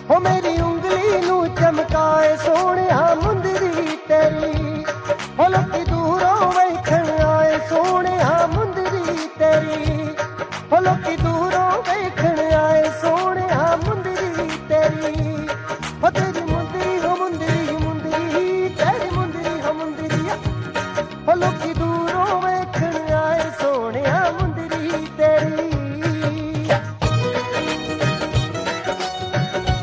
हो मेरी उंगली नू चमकाए सोहणिया मुंदरी तेरी, हो लोकी दूरों वेखण आए सोहणिया मुंदरी तेरी, हो लोकी दूरों वेखण आए सोहणिया मुंदरी तेरी।